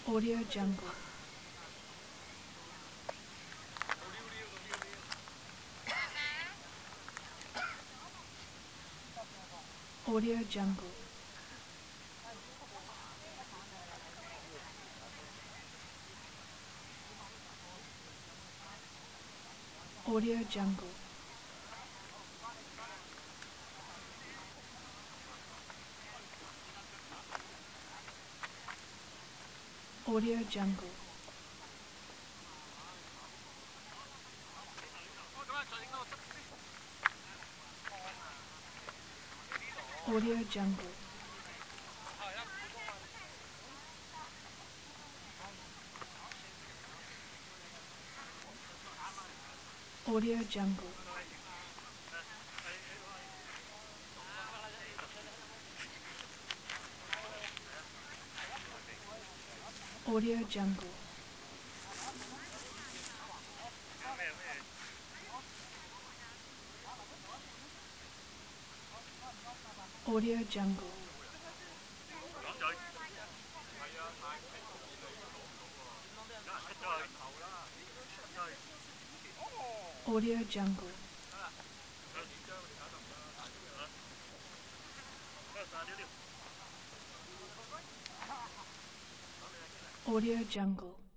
Audio Jungle. Audio Jungle. Audio Jungle. Audio Jungle. Audio Jungle. Audio Jungle. Audio Jungle. Audio Jungle. Audio Jungle. Audio Jungle.